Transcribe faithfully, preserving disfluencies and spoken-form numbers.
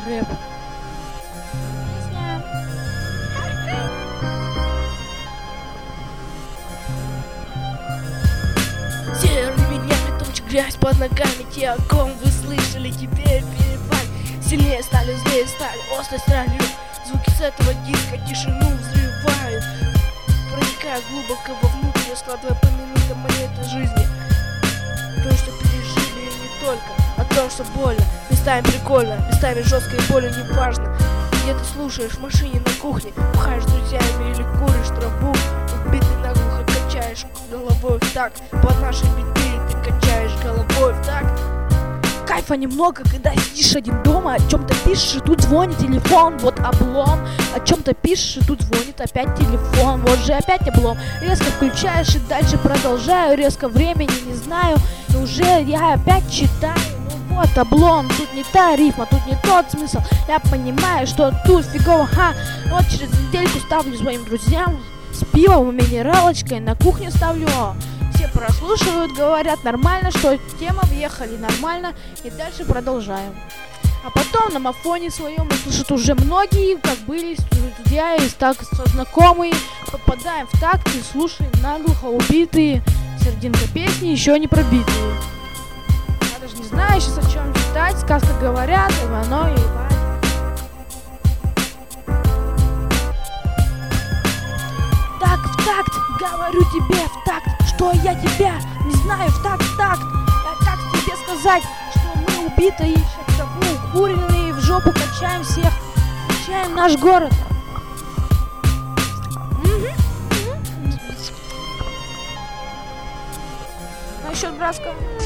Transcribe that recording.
рэп. Серый меня меточек, грязь под ногами. Те, о ком вы слышали, теперь перед вами. Сильнее стали, злее стали, острость ранили. Звуки с этого диска тишину взрывают, проникая глубоко вовнутрь, складывая по минутам монеты жизни. То, что пережили, и не только, а то, что больно. Местами прикольно, местами жестко и больно, неважно. Где ты слушаешь в машине, на кухне, бухаешь с друзьями или куришь траву, убитый наглухо качаешь головой в такт. Под наши биты ты качаешь головой в такт. Кайфа немного, когда сидишь один дома, о чем-то пишешь, и тут звонит телефон, вот облом. О чем-то пишешь, и тут звонит опять телефон, вот же опять облом. Резко включаешь и дальше продолжаю, резко времени не знаю, и уже я опять читаю. Ну вот облом, тут не та рифма, тут не тот смысл. Я понимаю, что тут фигово, ха. Вот через недельку ставлю своим друзьям с пивом и минералочкой, на кухне ставлю. Все прослушивают, говорят нормально, что тема въехали нормально, и дальше продолжаем. А потом на мафоне своем слышат уже многие, как были друзья и так знакомые. Попадаем в такт и слушаем наглухо убитые, серединка песни еще не пробитые. Я даже не знаю сейчас о чем читать, сказка говорят, Ивано и Иван. Так в такт, говорю тебе в такт, что я тебя не знаю в такт, в такт. А как тебе сказать, что мы убитые, ищем траву, укуренные, в жопу качаем всех, качаем наш город. Насчет братского.